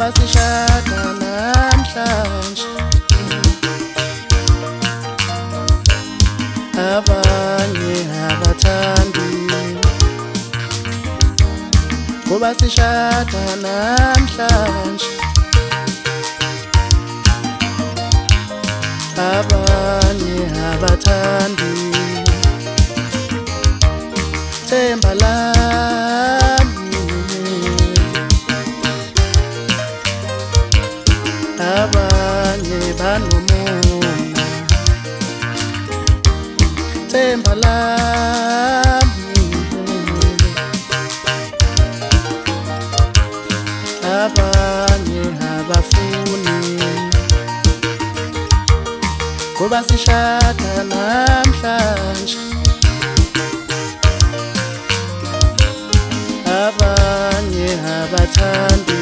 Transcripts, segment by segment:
ngoba sishada namhlanje. Abanye abathandi ngoba sishada namhlanje. Abanye abathandi themba lami. Abanye banomona themba lami. Abanye abafuni ngoba sishada namhlanje. Abanye abathandi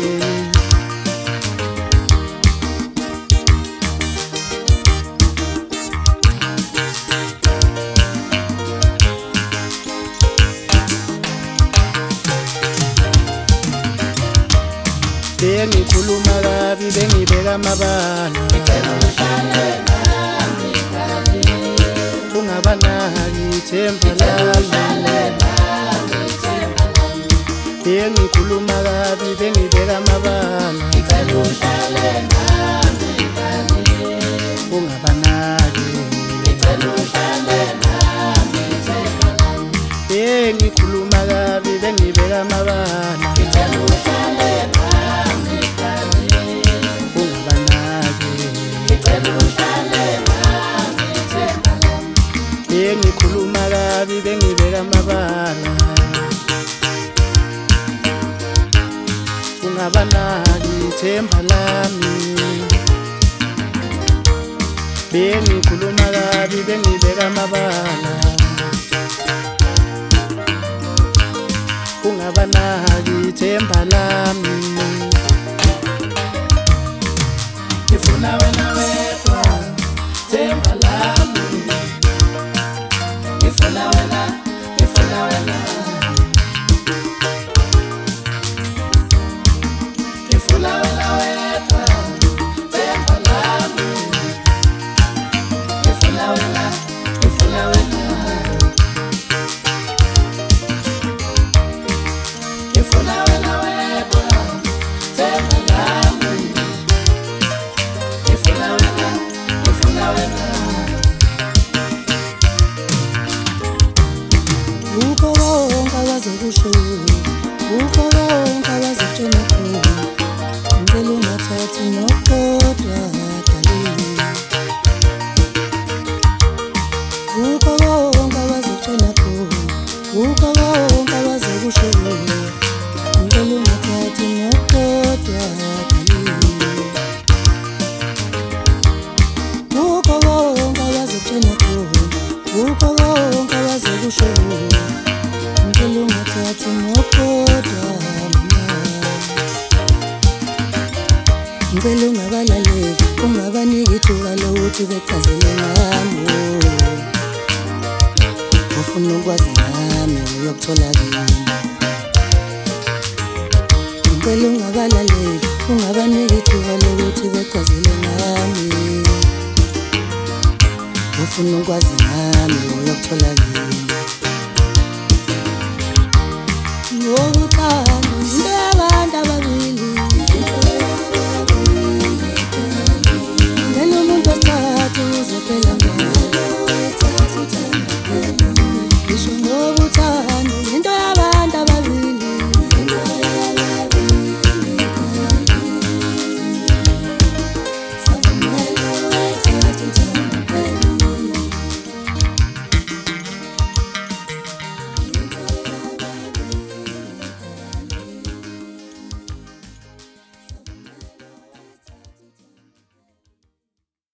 bengikhuluma kabi bengibeka amabala. Ungabanaki themba lami. Bengikhuluma kabi bengibeka amabala. Ungabanaki. Bengikhuluma kabi bengibeka amabala. Bengikhuluma kabi bengibeka amabala. Ungabanaki themba lami. Bengikhuluma kabi bengibeka amabala. Ungabanaki themba lami. Ngifuna wena wedwa themba lami. Ngifuna wena, ngifuna wena. Ngifuna wena wedwa themba lami. Ngifuna wena, ngifuna wena. Ngifuna wena wedwa themba lami. Ngifuna wena, ngifuna wena. Ukho wonke abazokusho, ukho wonke abazotshela khona. Ngicela ungathathi nokodwa dalile. Ukho wonke abazotshela khona, ukho wonke abazokusho. Ngicela ungathathi nokodwa dalile. Ukho wonke abazotshela khona, ukho wonke abazokusho. Ngicela ungathathi nokodwa mama. Ngicela ungabalaleli, ungabaniki ithuba lokuthi bechazele ngami. Ufuna ukwazi ngami uyokuthola kimi. Ngicela ungabalaleli, ungabaniki ithuba lokuthi bechazele ngami. Ufuna ukwazi ngami uyokuthola kimi.